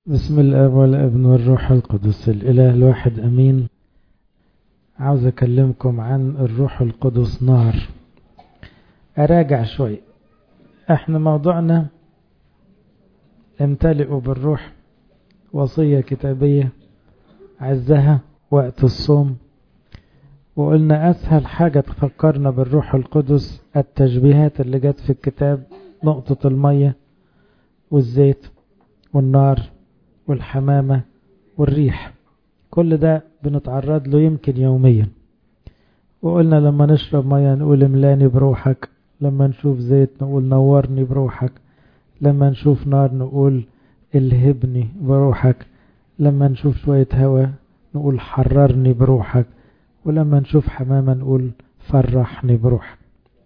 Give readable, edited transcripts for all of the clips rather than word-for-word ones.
بسم الاب والابن والروح القدس الاله الواحد امين. عاوز اكلمكم عن الروح القدس نار. اراجع شوي. احنا موضوعنا امتلئوا بالروح، وصية كتابية عزها وقت الصوم. وقلنا اسهل حاجة تفكرنا بالروح القدس التشبيهات اللي جت في الكتاب، نقطة المية والزيت والنار والحمامة والريح، كل ده بنتعرض له يمكن يوميا. وقلنا لما نشرب مية نقول املاني بروحك، لما نشوف زيت نقول نورني بروحك، لما نشوف نار نقول الهبني بروحك، لما نشوف شوية هواء نقول حررني بروحك، ولما نشوف حمامة نقول فرحني بروحك.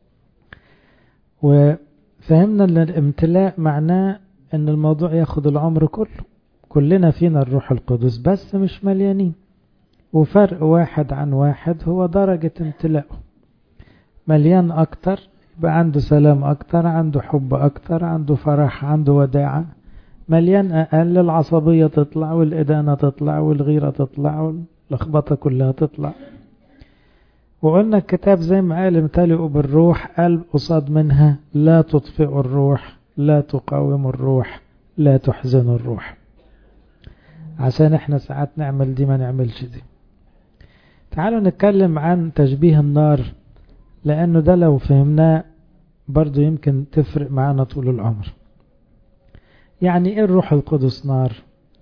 وفهمنا ان الامتلاء معناه ان الموضوع ياخد العمر كله. كلنا فينا الروح القدس بس مش مليانين، وفرق واحد عن واحد هو درجة امتلاءه. مليان اكتر يبقى عنده سلام اكتر، عنده حب اكتر، عنده فرح، عنده وداعة. مليان اقل العصبية تطلع، والادانة تطلع، والغيرة تطلع، واللخبطة كلها تطلع. وقلنا الكتاب زي ما قال امتلئوا بالروح، قال قصاد منها لا تطفئوا الروح، لا تقاوموا الروح، لا تحزنوا الروح. عشان احنا ساعات نعمل دي ما نعملش دي. تعالوا نتكلم عن تشبيه النار، لانه ده لو فهمناه برضو يمكن تفرق معنا طول العمر. يعني ايه الروح القدس نار؟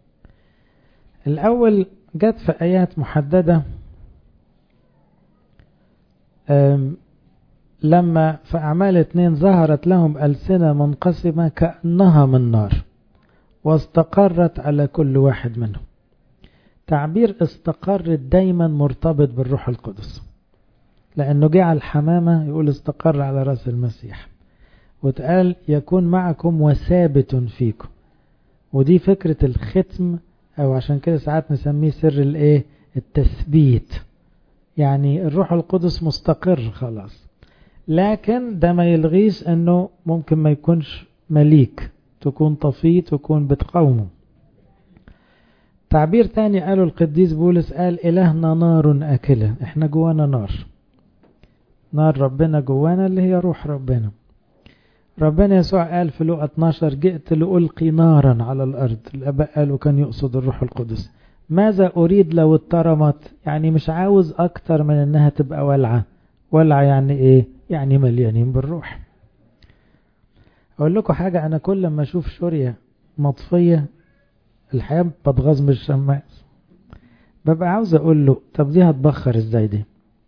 الاول جت في ايات محددة، لما في اعمال 2 ظهرت لهم ألسنة منقسمة كأنها من نار واستقرت على كل واحد منهم. تعبير استقرت دايما مرتبط بالروح القدس، لأنه جه على الحمامة يقول استقر على رأس المسيح، وتقال يكون معكم وثابت فيكم. ودي فكرة الختم، أو عشان كده ساعات نسميه سر التثبيت. يعني الروح القدس مستقر خلاص، لكن ده ما يلغيش أنه ممكن ما يكونش مليك، تكون طفي، تكون بتقاومه. تعبير تاني قاله القديس بولس، قال إلهنا نار أكلة. احنا جوانا نار، نار ربنا جوانا اللي هي روح ربنا. ربنا يسوع قال في لوقا 12 جئت لألقي نارا على الأرض. الآباء قالوا كان يقصد الروح القدس. ماذا أريد لو اترمت؟ يعني مش عاوز أكتر من أنها تبقى ولعة. ولعة يعني إيه؟ يعني مليانين بالروح. أقول لكم حاجة، أنا كل ما أشوف شورية مطفية الحياة بتغاظ من الشماس، ببقى عاوز أقول له طب دي هتبخر إزاي دي؟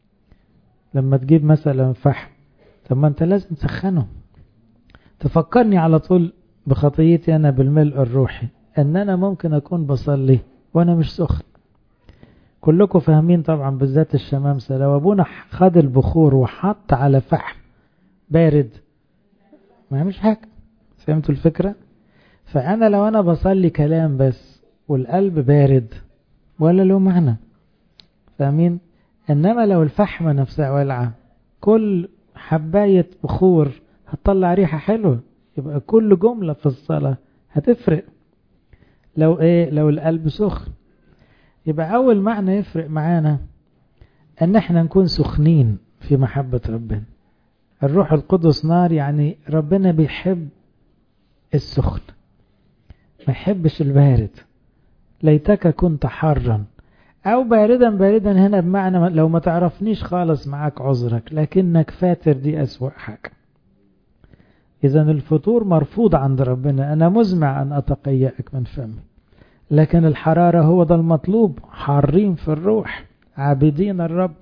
لما تجيب مثلا فحم، طب ما أنت لازم تسخنه. تفكرني على طول بخطيتي أنا بالملء الروحي، أن أنا ممكن أكون بصلي وأنا مش سخن. كلكم فاهمين طبعا، بالذات الشمامسة، لو أبونا خد البخور وحط على فحم بارد ما يعملش حاجة. فهمتوا الفكرة؟ فأنا لو أنا بصلي كلام بس والقلب بارد ولا له معنى. فاهمين؟ إنما لو الفحم نفسها ولعة، كل حباية بخور هتطلع ريحة حلوة، يبقى كل جملة في الصلاة هتفرق. لو القلب سخن، يبقى أول معنى يفرق معانا أن احنا نكون سخنين في محبة ربنا. الروح القدس نار، يعني ربنا بيحب السخن، ما يحبش البارد. ليتك كنت حارا أو باردا هنا بمعنى لو ما تعرفنيش خالص معاك عذرك، لكنك فاتر دي أسوأ حاجة. إذن الفطور مرفوض عند ربنا. أنا مزمع أن أتقيأك من فمي، لكن الحرارة هو ده المطلوب. حارين في الروح، عابدين الرب.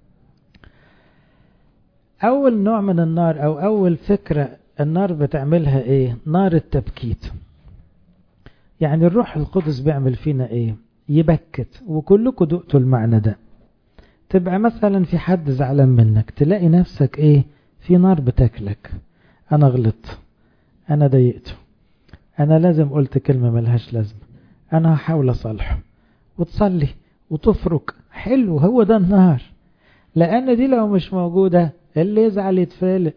أول نوع من النار أو أول فكرة النار بتعملها إيه؟ نار التبكيت. يعني الروح القدس بيعمل فينا إيه؟ يبكت. وكلكم دقتوا المعنى ده. تبقى مثلا في حد زعلان منك، تلاقي نفسك إيه؟ في نار بتاكلك. أنا غلطت، أنا ضايقته، أنا لازم قلت كلمة ملهاش لازمة، أنا هحاول أصلحه. وتصلي وتفرك. حلو، هو ده النار. لأن دي لو مش موجودة اللي يزعل يتفالق.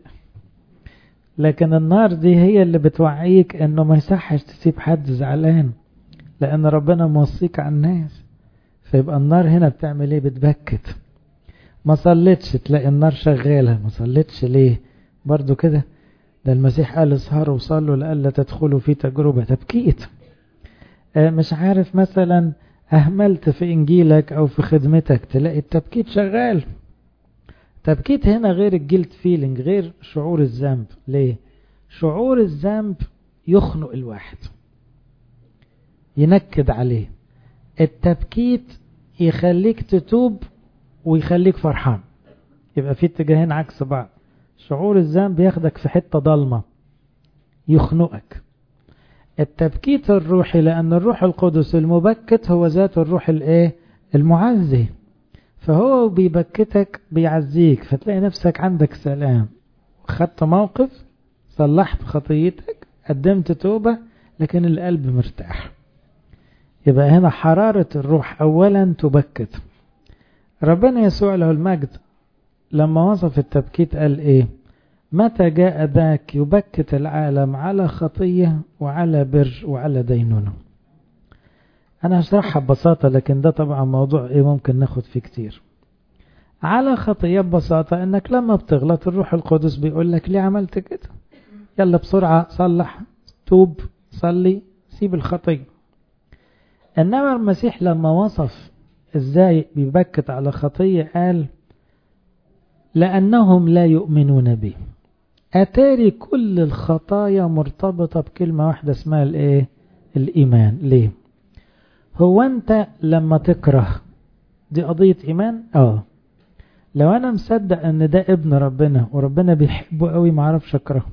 لكن النار دي هي اللي بتوعيك أنه ما يصحش تسيب حد زعلان، لأن ربنا موصيك على الناس. فيبقى النار هنا بتعمل ايه؟ بتبكت. ما صليتش تلاقي النار شغالة، ما صليتش ليه؟ برضو كده. ده المسيح قال اسهروا وصلوا لألا تدخلوا في تجربة. تبكيت. مش عارف مثلا أهملت في إنجيلك أو في خدمتك، تلاقي التبكيت شغال. تبكيت هنا غير الجلد فيلينج، غير شعور الذنب. ليه؟ شعور الذنب يخنق الواحد، ينكد عليه. التبكيت يخليك تتوب ويخليك فرحان. يبقى في اتجاهين عكس بعض. شعور الذنب ياخدك في حتة ضلمة يخنقك. التبكيت الروحي، لأن الروح القدس المبكت هو ذات الروح المعزي، فهو بيبكتك بيعزيك، فتلاقي نفسك عندك سلام. خدت موقف، صلحت خطيتك، قدمت توبة، لكن القلب مرتاح. يبقى هنا حرارة الروح أولا تبكت. ربنا يسوع له المجد لما وصف التبكيت قال ايه؟ متى جاء ذاك يبكت العالم على خطية وعلى بر وعلى دينونة. أنا هشرحها ببساطة، لكن ده طبعا موضوع ممكن ناخد فيه كتير. على خطية ببساطة انك لما بتغلط الروح القدس بيقول لك ليه عملت كده؟ يلا بسرعة صلح، توب، صلي، سيب الخطية. انما المسيح لما وصف ازاي بيبكت على خطية قال لأنهم لا يؤمنون به. أتاري كل الخطايا مرتبطة بكلمة واحدة اسمها الإيمان. ليه؟ هو أنت لما تكره دي قضية إيمان؟ لو أنا مصدق أن ده ابن ربنا وربنا بيحبه قوي معرفش أكره.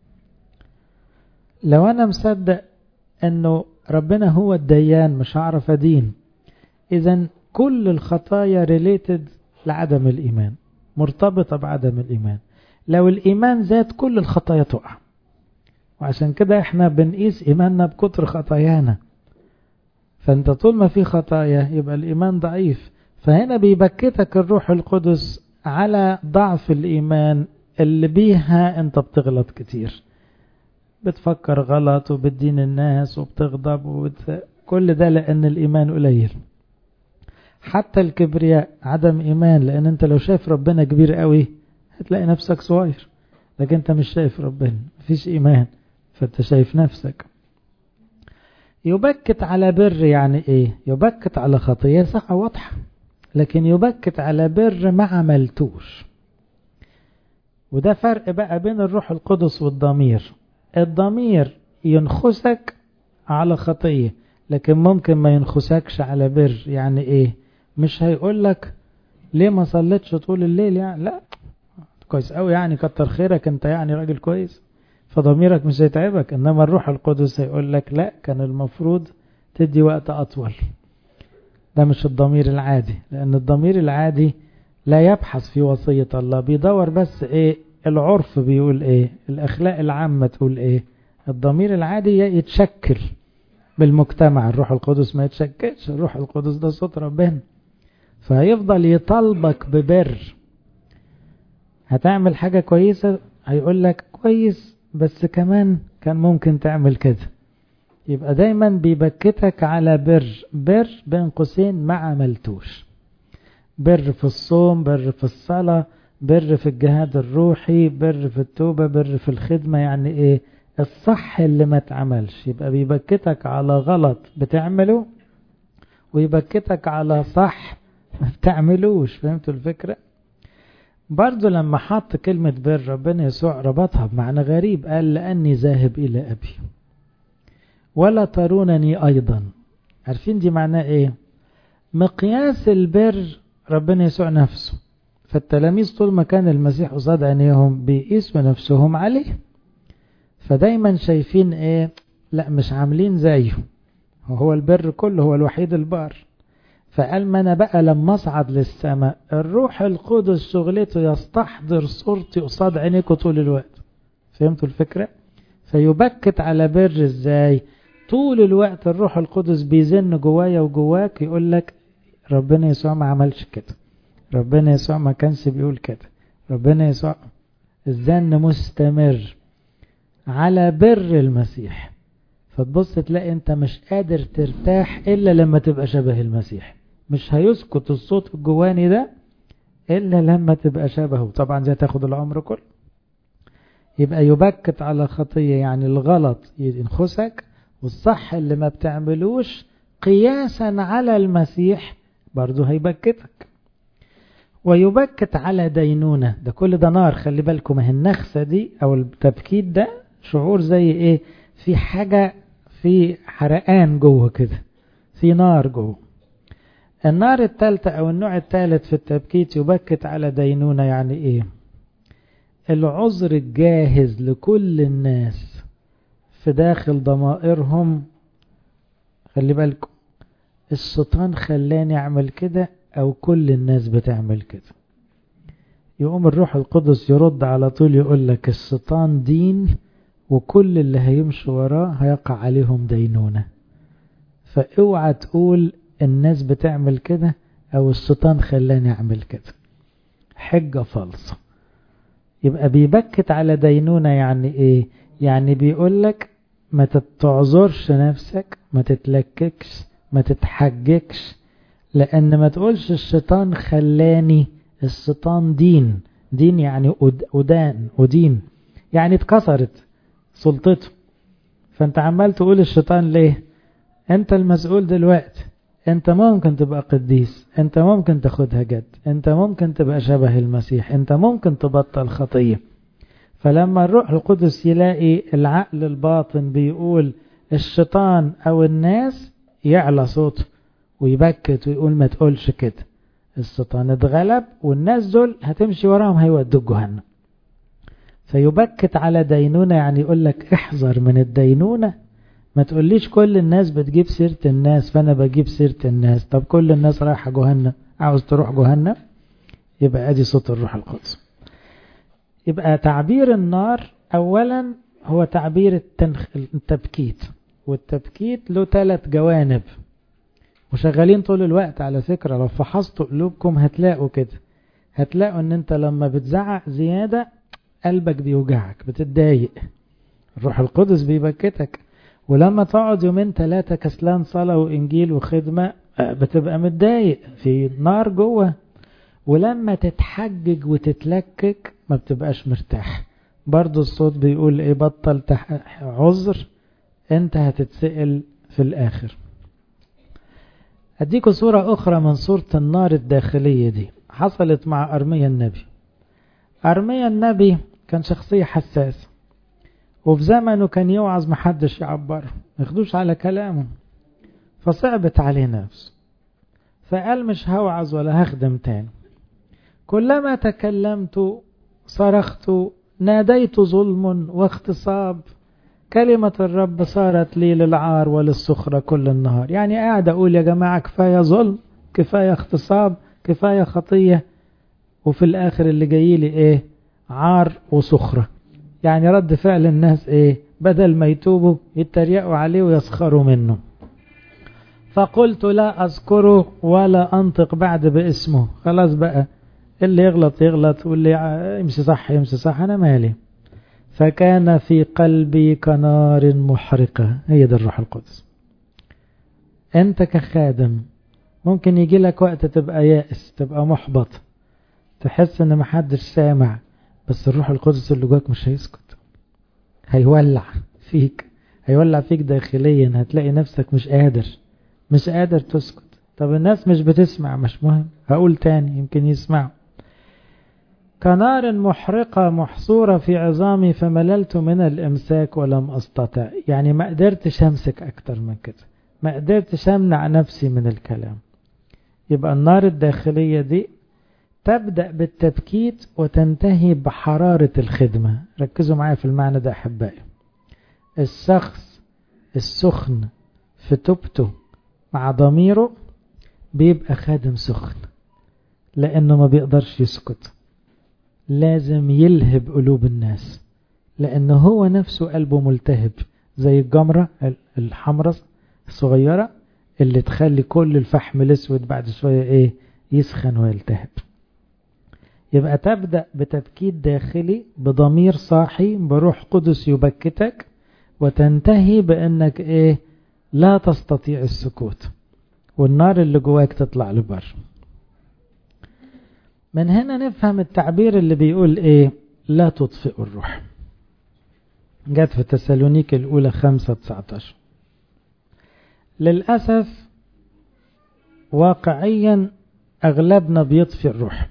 لو أنا مصدق أنه ربنا هو الديان مش هعرف أدين. إذن كل الخطايا ريليتد لعدم الإيمان، مرتبطة بعدم الإيمان. لو الإيمان زاد كل الخطايا تقع، وعشان كده احنا بنقيس إيماننا بكتر خطايانا. فانت طول ما في خطايا يبقى الإيمان ضعيف. فهنا بيبكتك الروح القدس على ضعف الإيمان اللي بيها انت بتغلط كتير، بتفكر غلط وبتدين الناس وبتغضب كل ده لأن الإيمان قليل. حتى الكبرياء عدم إيمان، لأن انت لو شايف ربنا كبير قوي هتلاقي نفسك صغير، لكن انت مش شايف ربنا، مفيش إيمان، فانت شايف نفسك. يبكت على بر يعني ايه؟ يبكت على خطية صح واضحة، لكن يبكت على بر ما عملتوش. وده فرق بقى بين الروح القدس والضمير. الضمير ينخسك على خطية، لكن ممكن ما ينخسكش على بر. يعني ايه؟ مش هيقولك ليه ما صليتش طول الليل، يعني لا كويس قوي، يعني كتر خيرك انت، يعني راجل كويس، فضميرك مش هيتعبك. انما الروح القدس هيقولك لا، كان المفروض تدي وقت اطول. ده مش الضمير العادي، لان الضمير العادي لا يبحث في وصية الله، بيدور بس العرف بيقول الاخلاق العامة تقول الضمير العادي يتشكل بالمجتمع. الروح القدس ما يتشكلش، الروح القدس ده صوت ربنا، فهيفضل يطالبك ببر. هتعمل حاجة كويسة هيقولك كويس، بس كمان كان ممكن تعمل كده. يبقى دايما بيبكتك على بر بين قوسين ما عملتوش. بر في الصوم، بر في الصلاة، بر في الجهاد الروحي، بر في التوبة، بر في الخدمة. يعني الصح اللي ما تعملش. يبقى بيبكتك على غلط بتعمله، ويبكتك على صح ما بتعملوش. فهمتوا الفكرة؟ برضو لما حط كلمة بر ربنا يسوع ربطها بمعنى غريب، قال لأني ذاهب إلى أبي ولا ترونني أيضا. عارفين دي معناه مقياس البر ربنا يسوع نفسه. فالتلاميذ طول ما كان المسيح قصاد عينيهم بيقيسوا نفسهم عليه، فدايما شايفين لا مش عاملين زيه، هو البر كله، هو الوحيد البار. فقال ما انا بقى لما اصعد للسماء الروح القدس شغلته يستحضر صورتي قصاد عينيكم طول الوقت. فهمتوا الفكرة؟ فيبكت على بر ازاي؟ طول الوقت الروح القدس بيزن جوايا وجواك، يقول لك ربنا يسوع ما عملش كده، ربنا يسوع ما كانش بيقول كده، ربنا يسوع. الزن مستمر على بر المسيح. فتبص تلاقي انت مش قادر ترتاح إلا لما تبقى شبه المسيح. مش هيسكت الصوت الجواني ده إلا لما تبقى شبهه. طبعا زي تاخد العمر كله. يبقى يبكت على خطية يعني الغلط ينخسك، والصح اللي ما بتعملوش قياسا على المسيح برضو هيبكتك. ويبكت على دينونة، ده كل ده نار. خلي بالكم اهي النخسة دي او التبكيت ده شعور زي ايه، في حاجة، في حرقان جوه كده، في نار جوه. النار الثالثة او النوع الثالث في التبكيت يبكت على دينونة يعني ايه، العذر الجاهز لكل الناس في داخل ضمائرهم. خلي بالكم الشيطان خلاني اعمل كده او كل الناس بتعمل كده. يقوم الروح القدس يرد على طول يقول لك الشيطان دين، وكل اللي هيمشوا وراه هيقع عليهم دينونة. فاوعى تقول الناس بتعمل كده او الشيطان خلاني اعمل كده، حجة فالصة. يبقى بيبكت على دينونة يعني ايه، يعني بيقول لك ما تتعذرش نفسك، ما تتلككش، ما تتحجكش، لان ما تقولش الشيطان خلاني. الشيطان دين، دين يعني ودين يعني اتكسرت سلطته. فانت عمال تقول الشيطان ليه؟ انت المسؤول دلوقتي. انت ممكن تبقى قديس، انت ممكن تاخدها جد، انت ممكن تبقى شبه المسيح، انت ممكن تبطل خطية. فلما الروح القدس يلاقي العقل الباطن بيقول الشيطان او الناس، يعلى صوته ويبكت ويقول ما تقولش كده. الشيطان اتغلب والناس دول هتمشي وراهم هيودوك جهنم. فيبكت على دينونة يعني يقول لك احذر من الدينونة. ما تقوليش كل الناس بتجيب سيرة الناس فانا بجيب سيرة الناس. طب كل الناس رايحة جهنم، عاوز تروح جهنم؟ يبقى ادي صوت الروح القدس. يبقى تعبير النار اولا هو تعبير التبكيت، والتبكيت له 3 جوانب وشغالين طول الوقت. على فكرة لو فحصتوا قلوبكم هتلاقوا كده، هتلاقوا ان انت لما بتزعق زيادة قلبك بيوجعك، بتتضايق، الروح القدس بيبكتك. ولما تقعد 2-3 كسلان صلاة وإنجيل وخدمة بتبقى متضايق، في نار جوه. ولما تتحجج وتتلكك ما بتبقاش مرتاح. برضو الصوت بيقول ايه، بطل عذر، انت هتتسأل في الآخر. أديكوا صورة أخرى من صورة النار الداخلية دي، حصلت مع أرميا النبي. أرميا النبي كان شخصية حساسة، وفي زمنه كان يوعظ محدش يعبره، ياخدوش على كلامه، فصعبت عليه نفسه، فقال مش هوعظ ولا هخدم تاني. كلما تكلمت صرخت، ناديت ظلم واغتصاب، كلمة الرب صارت لي للعار وللسخرة كل النهار. يعني قاعد أقول يا جماعة كفاية ظلم، كفاية اغتصاب، كفاية خطية، وفي الآخر اللي جاي لي إيه؟ عار وسخرة. يعني رد فعل الناس إيه؟ بدل ما يتوبوا يتريقوا عليه ويسخروا منه. فقلت لا أذكره ولا أنطق بعد باسمه. خلاص بقى، اللي يغلط يغلط واللي يمشي صح يمشي صح، أنا مالي. فكان في قلبي كنار محرقة. هي ده الروح القدس. أنت كخادم ممكن يجي لك وقت تبقى يائس، تبقى محبط، تحس ان محدش سامع، بس الروح القدس اللي جواك مش هيسكت، هيولع فيك، هيولع فيك داخليا. هتلاقي نفسك مش قادر تسكت. طب الناس مش بتسمع، مش مهم، هقول تاني يمكن يسمعوا. كنار محرقة محصورة في عظامي فمللت من الإمساك ولم أستطع. يعني ما قدرتش أمسك أكتر من كده، ما قدرتش أمنع نفسي من الكلام. يبقى النار الداخلية دي تبدأ بالتبكيت وتنتهي بحرارة الخدمة. ركزوا معايا في المعنى ده أحبائي. الشخص السخن في توبته مع ضميره بيبقى خادم سخن، لأنه ما بيقدرش يسكت، لازم يلهب قلوب الناس، لأنه هو نفسه قلبه ملتهب زي الجمرة الحمراء الصغيرة اللي تخلي كل الفحم الأسود بعد شوية إيه؟ يسخن ويلتهب. يبقى تبدأ بتبكيت داخلي بضمير صاحي، بروح قدس يبكتك، وتنتهي بأنك إيه؟ لا تستطيع السكوت، والنار اللي جواك تطلع لبر. من هنا نفهم التعبير اللي بيقول إيه؟ لا تطفئ الروح. جت في تسالونيك الأولى 5:19. للأسف واقعيا أغلبنا بيطفئ الروح.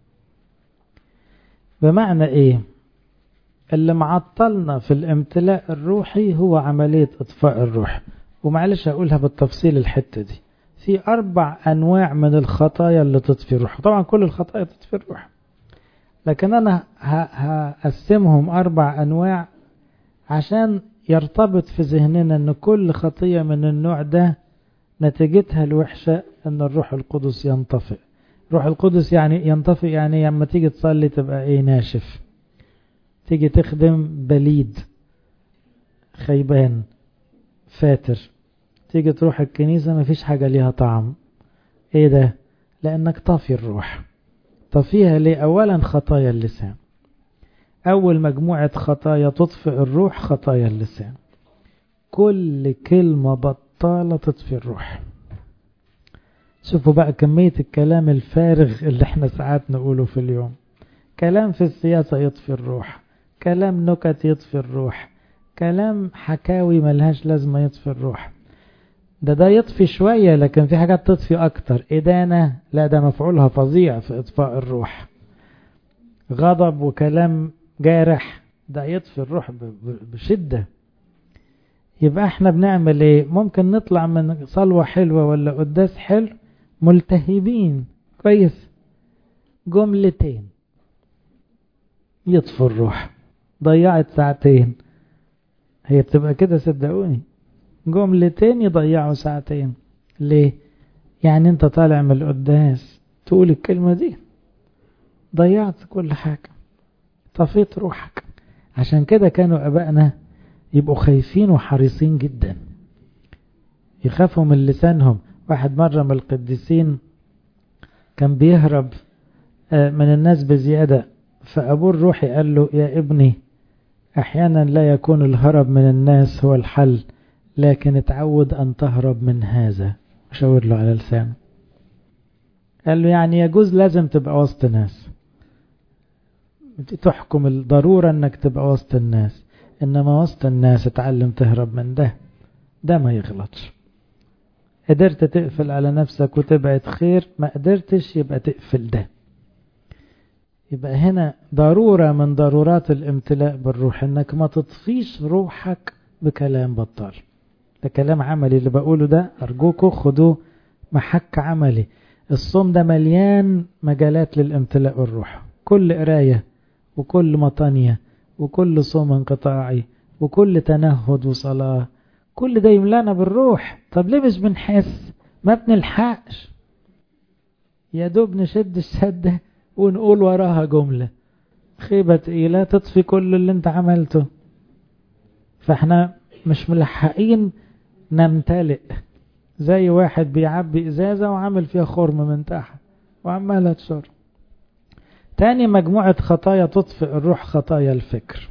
بمعنى إيه؟ اللي معطلنا في الامتلاء الروحي هو عملية إطفاء الروح. ومعلش أقولها بالتفصيل الحتة دي. في 4 أنواع من الخطايا اللي تطفي الروح. طبعا كل الخطايا تطفي الروح، لكن أنا هقسمهم 4 أنواع عشان يرتبط في ذهننا أن كل خطية من النوع ده نتيجتها الوحشة أن الروح القدس ينطفئ. روح القدس يعني ينطفئ، يعني لما تيجي تصلي تبقى إيه؟ ناشف. تيجي تخدم بليد، خيبان، فاتر. تيجي تروح الكنيسة مفيش حاجة ليها طعم. إيه ده؟ لأنك طافي الروح. طفيها ليه؟ أولا خطايا اللسان. أول مجموعة خطايا تطفئ الروح خطايا اللسان. كل كلمة بطالة تطفي الروح. شوفوا بقى كمية الكلام الفارغ اللي احنا ساعات نقوله في اليوم. كلام في السياسة يطفي الروح، كلام نكت يطفي الروح، كلام حكاوي ملهاش لازمة يطفي الروح. ده يطفي شوية، لكن في حاجات تطفي أكتر. إدانة، لا ده مفعولها فظيع في إطفاء الروح. غضب وكلام جارح، ده يطفي الروح بشدة. يبقى احنا بنعمل ايه؟ ممكن نطلع من صلوة حلوة ولا قداس حلو ملتهبين كويس، جملتين يطفي الروح، ضيعت ساعتين. هي بتبقى كده صدقوني، جملتين يضيعوا ساعتين. ليه؟ يعني انت طالع من القداس تقول الكلمة دي، ضيعت كل حاجة، طفيت روحك. عشان كده كانوا أبائنا يبقوا خايفين وحريصين جدا، يخافوا من لسانهم. واحد مرة من القديسين كان بيهرب من الناس بزيادة، فأبوه الروحي قال له: يا ابني، أحيانا لا يكون الهرب من الناس هو الحل، لكن اتعود أن تهرب من هذا. شاور له على لسانه، قال له يعني يجوز لازم تبقى وسط ناس، تحكم الضرورة انك تبقى وسط الناس، انما وسط الناس اتعلم تهرب من ده ما يغلطش. قدرت تقفل على نفسك وتبعد خير، ما قدرتش يبقى تقفل ده. يبقى هنا ضرورة من ضرورات الامتلاء بالروح انك ما تطفيش روحك بكلام بطال. ده كلام عملي اللي بقوله ده، ارجوكوا خدوه محك عملي. الصوم ده مليان مجالات للامتلاء بالروح. كل قراية وكل مطانية وكل صوم انقطاعي وكل تنهد وصلاة، كل ده يملانا بالروح. طب ليه مش بنحس؟ ما بنلحقش، يا دوب نشد الشدة ونقول وراها جملة خيبة تقيلة تطفي كل اللي انت عملته. فاحنا مش ملحقين نمتلئ، زي واحد بيعبي ازازة وعامل فيها خرم من تحت وعمالها تشرب. تاني مجموعة خطايا تطفئ الروح خطايا الفكر.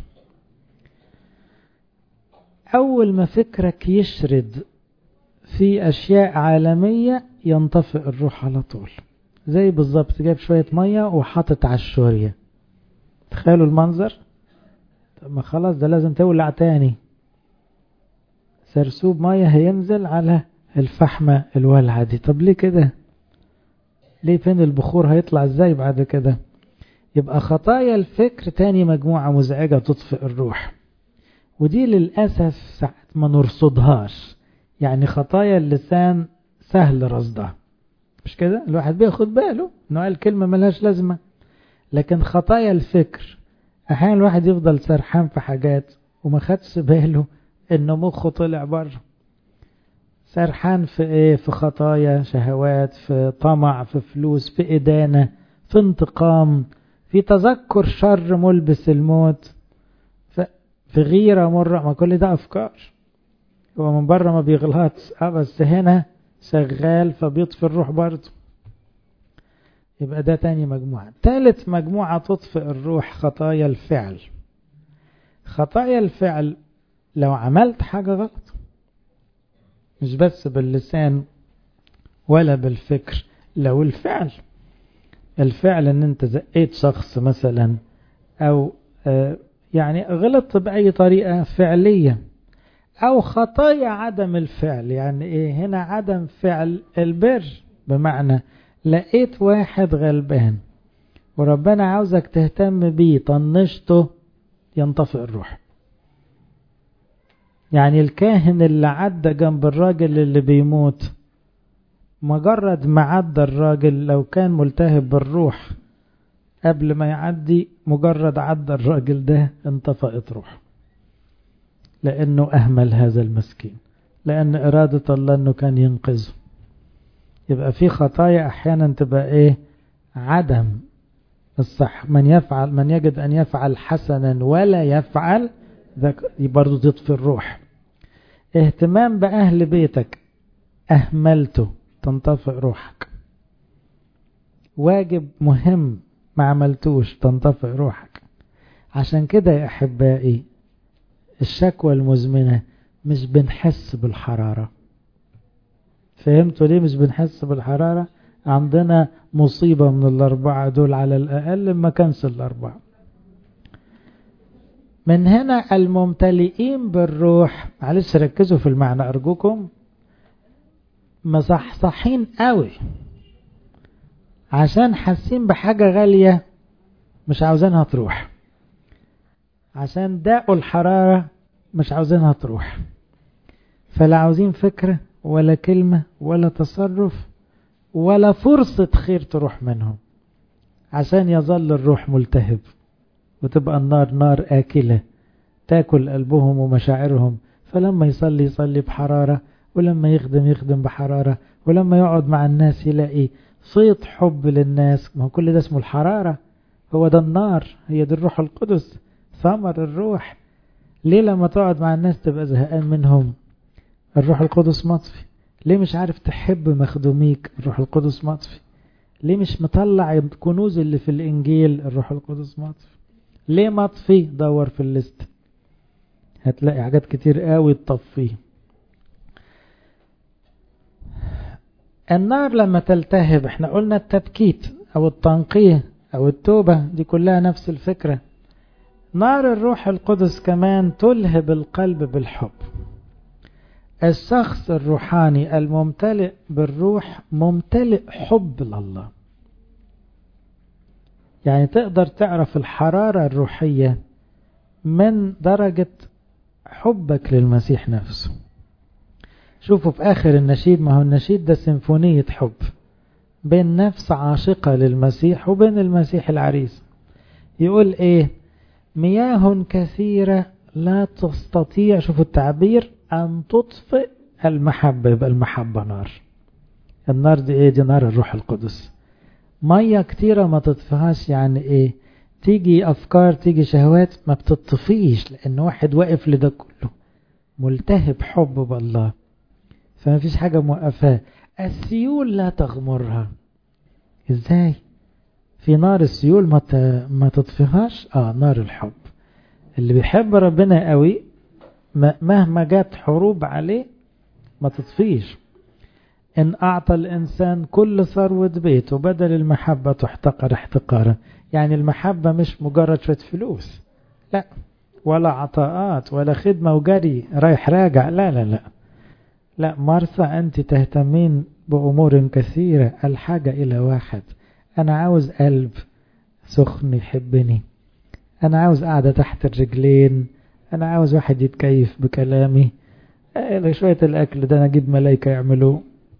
أول ما فكرك يشرد في أشياء عالمية ينطفئ الروح على طول. زي بالظبط جايب شوية مية وحاطط على الشورية، تخيلوا المنظر. طب ما خلاص ده لازم تولع تاني، سرسوب مية هينزل على الفحمة الولعة دي. طب ليه كده؟ ليه؟ فين البخور؟ هيطلع ازاي بعد كده؟ يبقى خطايا الفكر تاني مجموعة مزعجة تطفئ الروح، ودي للأسف ساعات ما نرصدهاش. يعني خطايا اللسان سهل رصدها، مش كده؟ الواحد بياخد باله انه قال كلمة ملهاش لازمة. لكن خطايا الفكر احيانا الواحد يفضل سرحان في حاجات وما خدش باله انه مخه طلع بره. سرحان في ايه؟ في خطايا شهوات، في طمع، في فلوس، في إدانة، في انتقام، في تذكر شر ملبس الموت، في غيرة مرة. ما كل ده أفكار، هو من بره ما بيغلطش بس هنا شغال فبيطفي الروح برضه. يبقى ده تاني مجموعة. ثالث مجموعة تطفئ الروح خطايا الفعل. خطايا الفعل لو عملت حاجة غلط، مش بس باللسان ولا بالفكر، لو الفعل ان انت زقيت شخص مثلا، او يعني غلطت بأي طريقة فعلية، او خطايا عدم الفعل. يعني ايه هنا عدم فعل البر؟ بمعنى لقيت واحد غلبان وربنا عاوزك تهتم بيه، طنشته، ينطفئ الروح. يعني الكاهن اللي عدى جنب الراجل اللي بيموت، مجرد ما عدى الراجل لو كان ملتهب بالروح قبل ما يعدي، مجرد عدى الراجل ده انطفأت روح، لأنه أهمل هذا المسكين، لأن إرادة الله أنه كان ينقذه. يبقى في خطايا أحيانا تبقى إيه؟ عدم الصح. من يجد أن يفعل حسنا ولا يفعل، دي برضو تطفي الروح. اهتمام بأهل بيتك، أهملته، تنطفئ روحك. واجب مهم ما عملتوش، تنطفئ روحك. عشان كده يا أحبائي، الشكوى المزمنة مش بنحس بالحرارة. فهمتوا ليه مش بنحس بالحرارة؟ عندنا مصيبة من الأربعة دول على الأقل، ما كانش الأربعة. من هنا الممتلئين بالروح، معلش ركزوا في المعنى أرجوكم، مصحصحين قوي عشان حاسين بحاجة غالية مش عاوزينها تروح، عشان داقوا الحرارة مش عاوزينها تروح. فلا عاوزين فكرة ولا كلمة ولا تصرف ولا فرصة خير تروح منهم، عشان يظل الروح ملتهب، وتبقى النار نار آكلة تاكل قلبهم ومشاعرهم. فلما يصلي يصلي بحرارة، ولما يخدم يخدم بحرارة، ولما يقعد مع الناس يلاقي صيت حب للناس. ما هو كل ده اسمه الحرارة، هو ده النار، هي دي الروح القدس، ثمر الروح. ليه لما تقعد مع الناس تبقى زهقان منهم؟ الروح القدس مطفي. ليه مش عارف تحب مخدوميك؟ الروح القدس مطفي. ليه مش مطلع الكنوز اللي في الإنجيل؟ الروح القدس مطفي. ليه مطفي؟ دور في الليست، هتلاقي حاجات كتير قوي تطفيه. النار لما تلتهب، احنا قلنا التبكيت او التنقية او التوبة، دي كلها نفس الفكرة. نار الروح القدس كمان تلهب القلب بالحب. الشخص الروحاني الممتلئ بالروح ممتلئ حب لله. يعني تقدر تعرف الحرارة الروحية من درجة حبك للمسيح نفسه. شوفوا في آخر النشيد، ما هو النشيد ده سيمفونية حب بين نفس عاشقة للمسيح وبين المسيح العريس. يقول ايه؟ مياه كثيرة لا تستطيع، شوفوا التعبير، أن تطفئ المحبة. يبقى المحبة نار. النار دي ايه؟ دي نار الروح القدس. مية كتيرة ما تطفيهاش. يعني ايه؟ تيجي أفكار، تيجي شهوات، ما بتطفيش، لأن واحد واقف لده كله ملتهب حب بالله، فما فيش حاجة موقفاه. السيول لا تغمرها. ازاي؟ في نار السيول ما تطفيهاش. نار الحب. اللي بيحب ربنا قوي مهما جات حروب عليه ما تطفيش. إن أعطى الإنسان كل ثروة بيته بدل المحبة تحتقر احتقارا. يعني المحبة مش مجرد شوية فلوس، لا، ولا عطاءات ولا خدمة وجري رايح راجع، لا لا لا لا. مرثا أنت تهتمين بأمور كثيرة، الحاجة إلى واحد. أنا عاوز قلب سخن يحبني، أنا عاوز قاعدة تحت الرجلين، أنا عاوز واحد يتكيف بكلامي، شوية الأكل ده نجيب ملايكة يعملوه.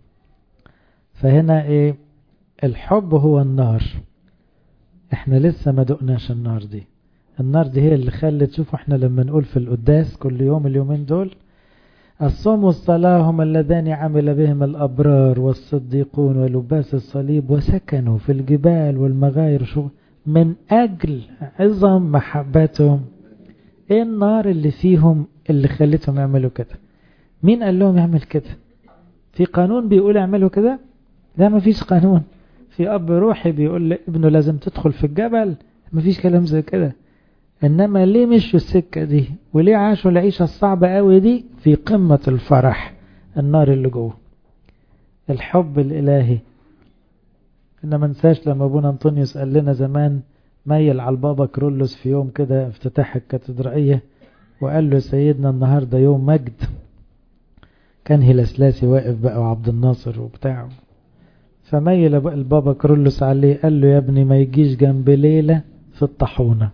فهنا إيه؟ الحب هو النار. إحنا لسه ما دقناش النار دي. النار دي هي اللي خلت، شوفوا إحنا لما نقول في القداس كل يوم اليومين دول، الصوم والصلاة هم اللذان عمل بهم الأبرار والصديقون ولباس الصليب وسكنوا في الجبال والمغاير من أجل عظم محبتهم. إيه النار اللي فيهم اللي خلتهم يعملوا كده؟ مين قال لهم يعمل كده؟ في قانون بيقول يعملوا كده؟ لا، ما فيش قانون. في أب روحي بيقول لابنه لازم تدخل في الجبل؟ ما فيش كلام زي كده. إنما ليه مشوا السكة دي وليه عاشوا العيشة الصعبة قوي دي؟ في قمة الفرح النار اللي جوه، الحب الإلهي. إنما ما ننساش لما أبونا أنطونيوس قال لنا زمان، ميل على البابا كرولوس في يوم كده افتتاح الكاتدرائية وقال له سيدنا النهاردة يوم مجد، كان هيلسلاسي واقف بقى وعبد الناصر وبتاعه، فميل البابا كرولوس عليه قال له يا ابني ما يجيش جنب ليلة في الطحونة.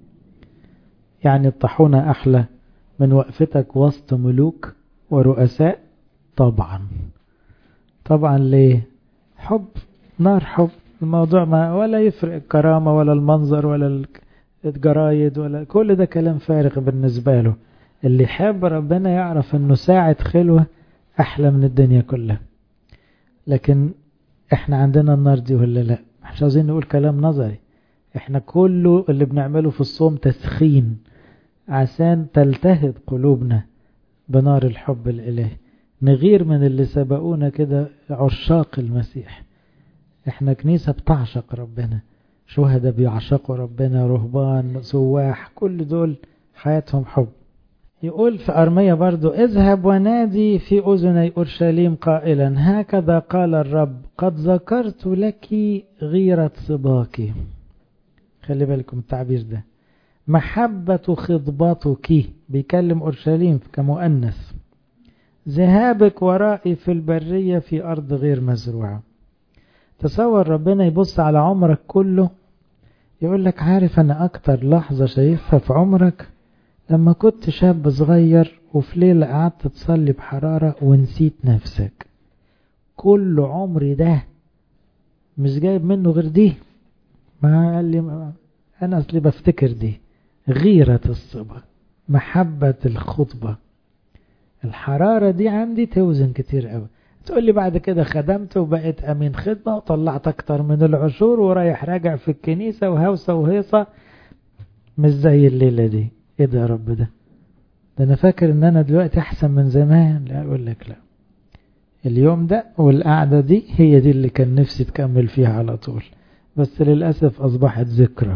يعني الطحونة أحلى من وقفتك وسط ملوك ورؤساء؟ طبعا طبعا. ليه؟ حب، نار حب. الموضوع ما ولا يفرق الكرامة ولا المنظر ولا الجرايد ولا كل ده كلام فارغ بالنسبة له. اللي يحب ربنا يعرف انه ساعة خلوة احلى من الدنيا كلها. لكن احنا عندنا النار دي ولا لا؟ مش عاوزين نقول كلام نظري، احنا كله اللي بنعمله في الصوم تسخين عشان تلتهب قلوبنا بنار الحب الالهي، نغير من اللي سبقونا كده عشاق المسيح. احنا كنيسة بتعشق ربنا، شهداء بيعشقوا ربنا، رهبان، سواح، كل دول حياتهم حب. يقول في أرمية برضو اذهب ونادي في أذني أورشليم قائلا هكذا قال الرب قد ذكرت لك غيرة صباك. خلي بالكم التعبير ده، محبة خضباتك، بيكلم أورشليم كمؤنث، ذهابك ورائي في البرية في أرض غير مزروعة. تصور ربنا يبص على عمرك كله يقول لك عارف أنا أكتر لحظة شايفها في عمرك لما كنت شاب صغير وفي ليلة قعدت تصلي بحرارة ونسيت نفسك. كل عمري ده مش جايب منه غير دي. ما قال لي أنا أصلي بفتكر دي، غيرة الصبا، محبة الخطبة، الحرارة دي عندي توزن كتير قوي. تقول لي بعد كده خدمت وبقيت أمين خدمة وطلعت أكتر من العشور ورايح راجع في الكنيسة وهوسة وهيصة، مش زي الليلة دي. ايه ده يا رب؟ ده انا فاكر ان انا دلوقتي احسن من زمان. لا، اقول لك لا، اليوم ده والقعدة دي هي دي اللي كان نفسي تكمل فيها على طول، بس للأسف اصبحت ذكرى.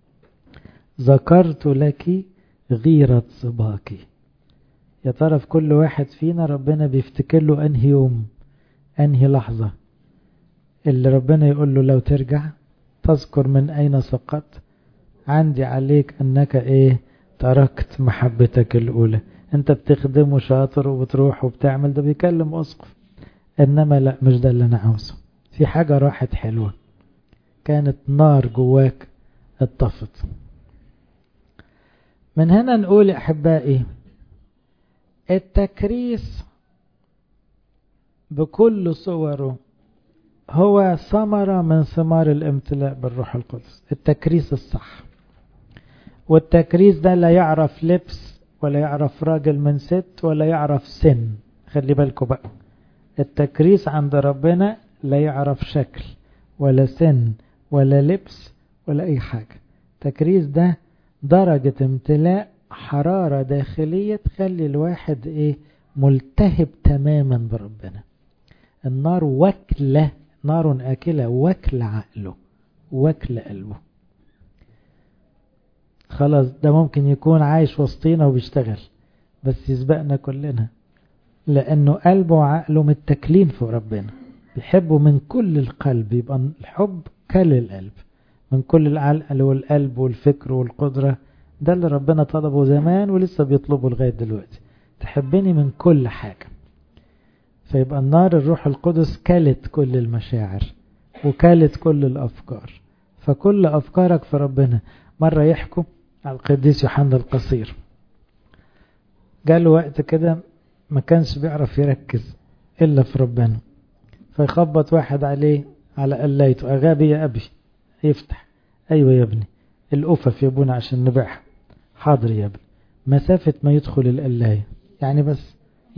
ذكرت لك غيرة صباك. يا ترى في كل واحد فينا ربنا بيفتكر له انهي يوم، انهي لحظة اللي ربنا يقول له لو ترجع تذكر من اين سقطت، عندي عليك انك ايه، تركت محبتك الاولى. انت بتخدمه شاطر وبتروح وبتعمل، ده بيكلم اسقف. انما لا، مش ده اللي انا عاوزه. في حاجة راحت حلوة، كانت نار جواك اتطفت. من هنا نقول احبائي التكريس بكل صوره هو ثمرة من ثمار الامتلاء بالروح القدس. التكريس الصح، والتكريس ده لا يعرف لبس ولا يعرف راجل من ست ولا يعرف سن. خلي بالكم بقى، التكريس عند ربنا لا يعرف شكل ولا سن ولا لبس ولا اي حاجة. التكريس ده درجة امتلاء، حرارة داخلية تخلي الواحد ايه، ملتهب تماما بربنا. النار وكلة، نار آكلة وكل عقله وكل قلبه. خلاص ده ممكن يكون عايش وسطينا وبيشتغل بس يسبقنا كلنا، لأنه قلبه وعقله متكلين في ربنا، بيحبه من كل القلب. يبقى الحب كل القلب، من كل العقل والقلب والفكر والقدرة. ده اللي ربنا طلبه زمان ولسه بيطلبه لغاية دلوقتي، تحبني من كل حاجة. فيبقى النار الروح القدس كلت كل المشاعر وكلت كل الأفكار، فكل أفكارك في ربنا. مرة يحكوا على القديس يوحنا القصير، جاله وقت كده ما كانش بيعرف يركز إلا في ربنا، فيخبط واحد عليه على قلايته، أغابي يا أبي. يفتح، أيوة يا ابني، الأوفف يا ابونا عشان نبيعها. حاضر يا ابني. مسافة ما يدخل القلاية يعني بس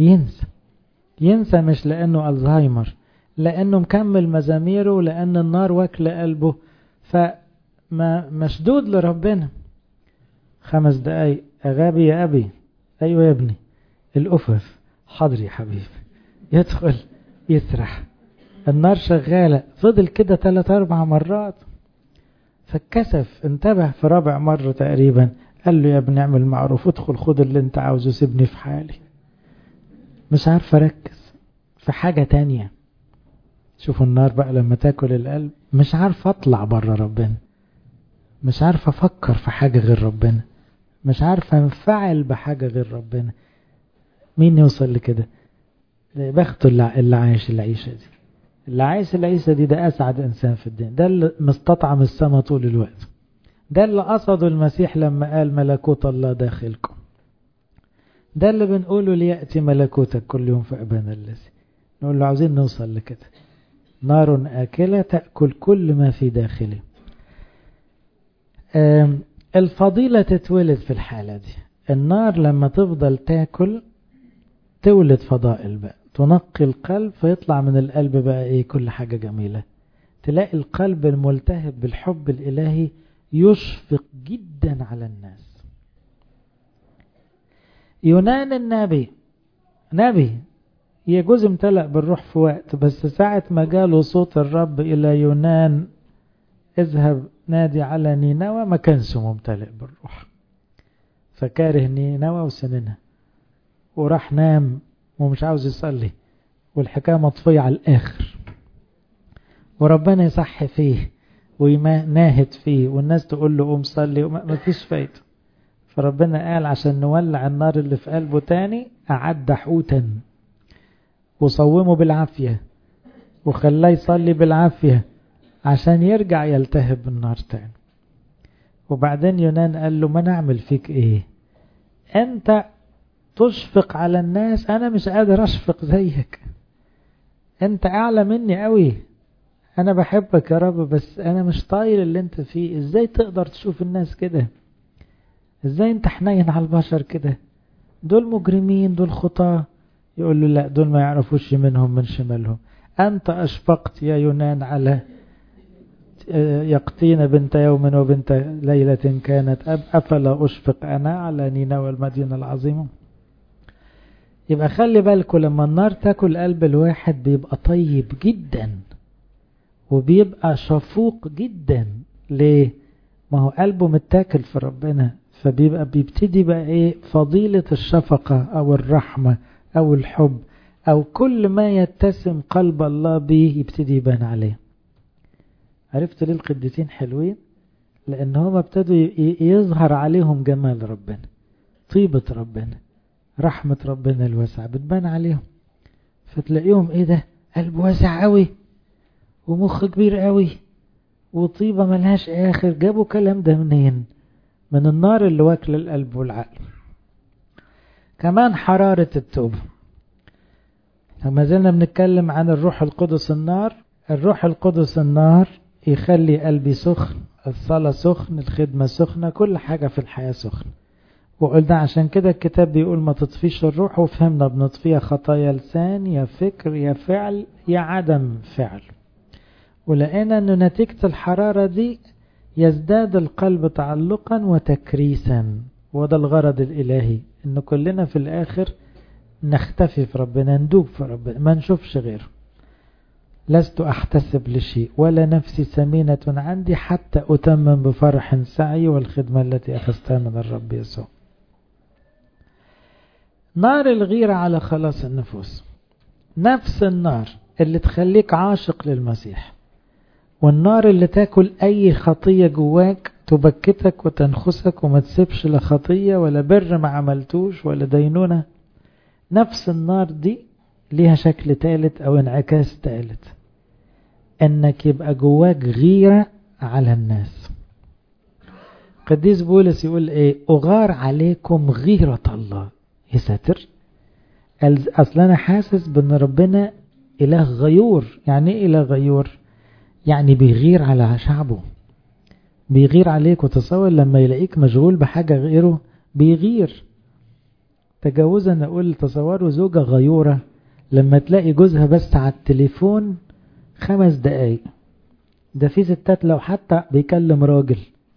ينسى، مش لأنه ألزهايمر، لأنه مكمل مزاميره، لأن النار واكل قلبه، فما مشدود لربنا. 5 دقايق، أغابي يا أبي، أيوة يا ابني، الأفف، حاضر يا حبيبي. يدخل يسرح، النار شغالة. فضل كده 3-4 مرات، فاتكسف، انتبه في رابع مرة تقريبا، قال له يا ابني اعمل معروف، ادخل خد اللي انت عاوزه، سيبني في حالي. مش عارف اركز في حاجة تانية. شوفوا النار بقى لما تاكل القلب، مش عارف اطلع بره ربنا، مش عارف افكر في حاجة غير ربنا، مش عارف انفعل بحاجة غير ربنا. مين يوصل لكده؟ بخته اللي عايش العيشة دي، اللي عايش العيشة دي، ده اسعد انسان في الدنيا، ده اللي مستطعم السما طول الوقت، ده اللي قصده المسيح لما قال ملكوت الله داخلكم، ده اللي بنقوله ليأتي ملكوتك كل يوم في أبانا الذي. نقول له عاوزين نوصل لكده، نار آكلة تأكل كل ما في داخله. الفضيلة تتولد في الحالة دي. النار لما تفضل تاكل تولد فضائل بقى، تنقي القلب، فيطلع من القلب بقى ايه؟ كل حاجة جميلة. تلاقي القلب الملتهب بالحب الإلهي يشفق جدا على الناس. يونان النبي نبي يجوز امتلأ بالروح في وقت، بس ساعة ما جاله صوت الرب إلى يونان اذهب نادي على نينوى، ما كانش ممتلئ بالروح، فكاره نينوى وسننها، وراح نام ومش عاوز يصلي، والحكاية مطفية على الآخر، وربنا يصحي فيه ويناهد فيه، والناس تقول له قوم صلي، ما فيش فايدة. فربنا قال عشان نولع النار اللي في قلبه تاني، أعد حوتا وصومه بالعافية وخلاه يصلي بالعافية عشان يرجع يلتهب بالنار تاني. وبعدين يونان قال له ما نعمل فيك ايه؟ انت تشفق على الناس، انا مش قادر اشفق زيك، انت اعلى مني قوي، انا بحبك يا رب بس انا مش طايل اللي انت فيه، ازاي تقدر تشوف الناس كده؟ ازاي انت حنين على البشر كده؟ دول مجرمين، دول خطاة. يقول له لا، دول ما يعرفوش منهم من شمالهم. انت اشفقت يا يونان على يقطين بنت يوم وبنت ليلة كانت أفلا أشفق أنا على نينوى المدينة العظيمة. يبقى خلي بالكم لما النار تاكل قلب الواحد بيبقى طيب جدا وبيبقى شفوق جدا. ليه؟ ما هو قلبه متاكل في ربنا، فبيبقى بيبتدي بقى ايه؟ فضيلة الشفقة او الرحمة او الحب او كل ما يتسم قلب الله به يبتدي يبان عليه. عرفت ليه القديسين حلوين؟ لان هم ابتدوا يظهر عليهم جمال ربنا، طيبة ربنا، رحمة ربنا الواسعة بتبان عليهم، فتلاقيهم ايه ده؟ قلب واسع قوي ومخ كبير قوي وطيبة ملهاش اخر. جابوا كلام ده منين؟ من النار اللي واكل القلب والعقل. كمان حرارة التوبة. لما زلنا بنتكلم عن الروح القدس النار، الروح القدس النار يخلي قلبي سخن، الصلاة سخن، الخدمة سخنة، كل حاجة في الحياة سخن. وقلنا عشان كده الكتاب بيقول ما تطفيش الروح، وفهمنا بنطفيها خطايا لسان يا فكر يا فعل يا عدم فعل. ولقينا أنه نتيجة الحرارة دي يزداد القلب تعلقا وتكريسا، وده الغرض الإلهي، أن كلنا في الآخر نختفي في ربنا، ندوب في ربنا، ما نشوفش غيره. لست أحتسب لشيء ولا نفسي سمينة عندي حتى أتمم بفرح سعي والخدمة التي أخذتها من الرب يسوع. نار الغيرة على خلاص النفوس، نفس النار اللي تخليك عاشق للمسيح، والنار اللي تاكل أي خطية جواك تبكتك وتنخسك وما تسيبش لخطية ولا بر ما عملتوش ولا دينونة. نفس النار دي ليها شكل ثالث أو انعكاس ثالث، أنك يبقى جواك غيرة على الناس. قديس بولس يقول إيه؟ أغار عليكم غيرة الله. يا ساتر، أصلا أنا حاسس بأن ربنا إله غيور. يعني إيه إله غيور؟ يعني بيغير على شعبه، بيغير عليك. وتصور لما يلاقيك مشغول بحاجة غيره بيغير. تجاوزا نقول تصوروا زوجة غيورة لما تلاقي جوزها بس على التليفون 5 دقايق. ده في ستات لو حتى بيكلم راجل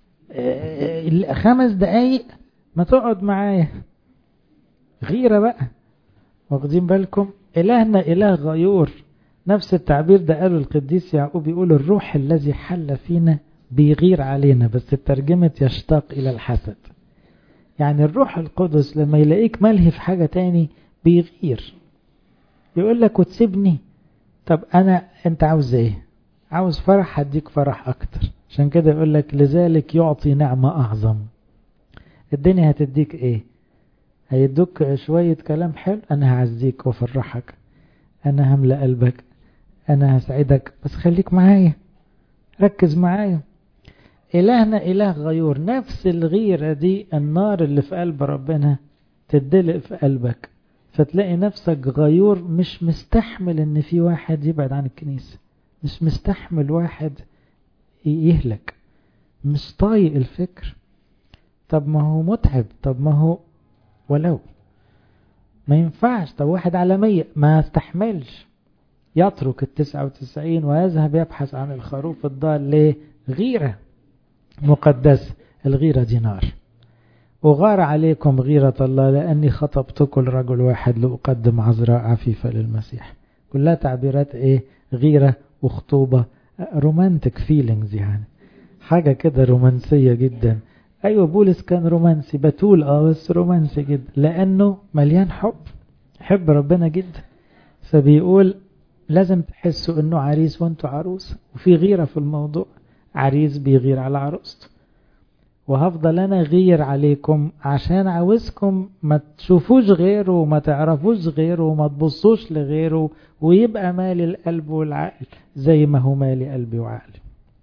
5 دقايق ما تقعد معايا. غيرة بقى. واخدين بالكم؟ إلهنا إله غيور. نفس التعبير ده قاله القديس يعقوب، يقول الروح الذي حل فينا بيغير علينا، بس الترجمة يشتاق إلى الحسد. يعني الروح القدس لما يلاقيك ملهي في حاجة تاني بيغير، يقول لك وتسيبني. طب انت عاوز ايه؟ عاوز فرح، هديك فرح اكتر. عشان كده يقول لك لذلك يعطي نعمة اعظم. الدنيا هتديك ايه؟ هيدوك شوية كلام حلو، انا هعزيك وافرحك، انا هملأ قلبك، انا هسعدك، بس خليك معايا، ركز معايا. إلهنا إله غيور. نفس الغيرة دي النار اللي في قلب ربنا تدلق في قلبك، فتلاقي نفسك غيور، مش مستحمل ان في واحد يبعد عن الكنيسة، مش مستحمل واحد يهلك، مش طايق الفكر. طب ما هو متعب، طب ما هو ولو ما ينفعش. طب واحد على 100 ما استحملش، يترك 99 ويذهب يبحث عن الخروف الضال. ليه؟ غيرة مقدسة. الغيرة دي نار. أغار عليكم غيرة الله لأني خطبتكم لرجل واحد لأقدم عذراء عفيفة للمسيح. كلها تعبيرات ايه؟ غيرة وخطوبة، رومانتك فيلينجز، يعني حاجة كده رومانسية جدا. أيوة بولس كان رومانسي بتول، بس رومانسي جدا لأنه مليان حب ربنا جدا. فبيقول لازم تحسوا انه عريس وانتوا عروس، وفي غيرة في الموضوع. عريس بيغير على عروسته، وهفضل انا غير عليكم عشان عاوزكم ما تشوفوش غيره وما تعرفوش غيره وما تبصوش لغيره، ويبقى مالي القلب والعقل زي ما هو مالي قلبي وعقلي.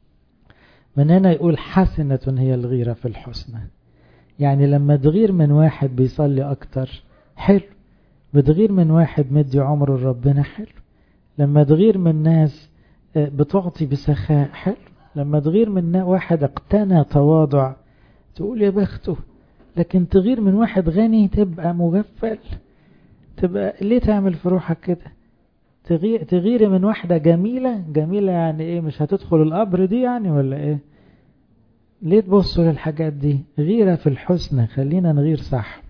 من هنا يقول حسنة هي الغيرة في الحسنى. يعني لما تغير من واحد بيصلي اكتر حلو، بتغير من واحد مدي عمره لربنا حلو، لما تغير من ناس بتعطي بسخاء حلو، لما تغير من واحد اقتنى تواضع تقول يا بخته. لكن تغير من واحد غني تبقى مغفل، تبقى ليه تعمل في روحك كده؟ تغير من واحدة جميلة يعني ايه؟ مش هتدخل القبر دي يعني ولا ايه؟ ليه تبصوا للحاجات دي؟ غيرة في الحسنى. خلينا نغير صح.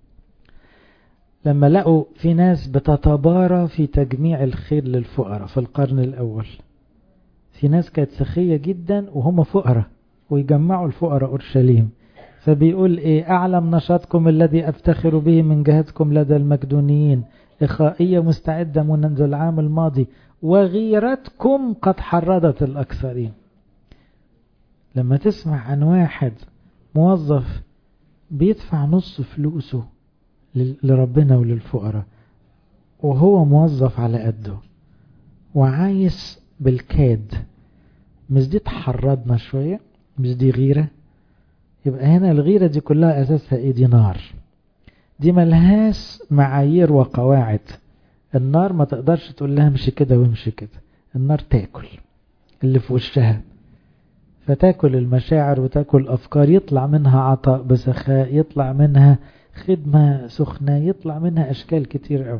لما لقوا في ناس بتتبارى في تجميع الخير للفقراء في القرن الأول، في ناس كانت سخية جدا وهم فقراء ويجمعوا الفقراء أورشليم. فبيقول ايه؟ أعلم نشاطكم الذي أفتخر به من جهتكم لدى المقدونيين، إخائية مستعدة منذ العام الماضي، وغيرتكم قد حرضت الأكثرين. لما تسمع عن واحد موظف بيدفع نص فلوسه لربنا وللفقراء وهو موظف على قده وعايش بالكاد، مش دي تحرضنا شوية؟ مش دي غيرة؟ يبقى هنا الغيرة دي كلها أساسها ايه؟ دي نار. دي ملهاش معايير وقواعد. النار ما تقدرش تقول لها مشي كده ومشي كده. النار تاكل اللي في وشها، فتاكل المشاعر وتاكل أفكار، يطلع منها عطاء بسخاء، يطلع منها خدمة سخنة، يطلع منها أشكال كتير قوي.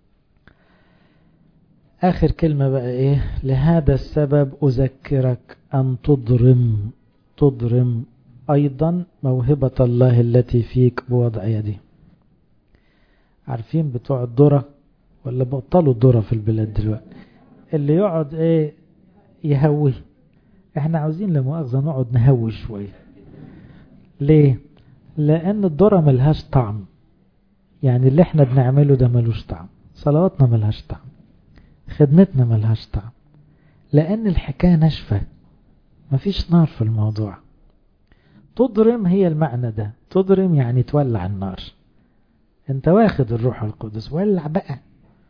آخر كلمة بقى إيه؟ لهذا السبب أذكرك أن تضرم أيضا موهبة الله التي فيك بوضع يدي. عارفين بتوع الذرة ولا بطلوا الذرة في البلاد دلوقتي؟ اللي يقعد إيه؟ يهوي. احنا عاوزين لمؤاخذة نقعد نهوي شوية. ليه؟ لأن الذرة ملهاش طعم. يعني اللي احنا بنعمله ده ملوش طعم، صلواتنا ملهاش طعم، خدمتنا ملهاش طعم، لأن الحكاية ناشفة، مفيش نار في الموضوع. تضرم هي المعنى ده. تضرم يعني تولع النار. انت واخد الروح القدس، ولع بقى.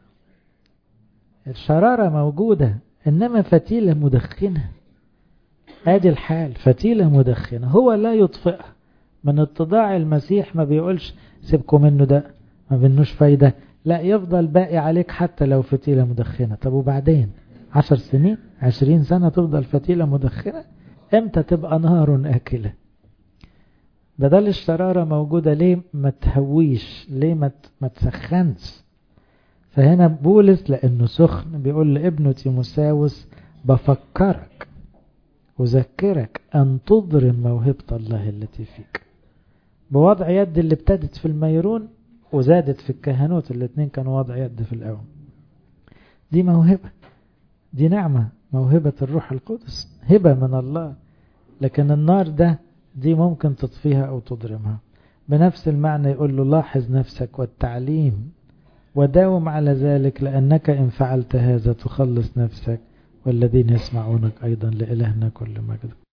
الشرارة موجودة انما فتيلة مدخنة. ادي الحال، فتيلة مدخنة. هو لا يطفئها. من اتضاع المسيح ما بيقولش سيبكم منه ده ما بينوش فايدة، لا، يفضل باقي عليك حتى لو فتيلة مدخنة. طب وبعدين 10 سنين 20 سنة تفضل فتيلة مدخنة؟ امتى تبقى نار آكلة؟ بدل الشرارة موجودة، ليه ما تهويش؟ ليه ما تسخنش؟ فهنا بولس لأنه سخن بيقول لابنه تيموساوس بفكرك أذكرك أن تضرم موهبة الله التي فيك بوضع يد، اللي ابتدت في الميرون وزادت في الكهنوت. الاثنين كانوا وضع يد في الأول. دي موهبة، دي نعمة، موهبة الروح القدس، هبة من الله. لكن النار دي ممكن تطفيها أو تضرمها. بنفس المعنى يقول له لاحظ نفسك والتعليم وداوم على ذلك، لأنك إن فعلت هذا تخلص نفسك والذين يسمعونك أيضا. لإلهنا كل مجد.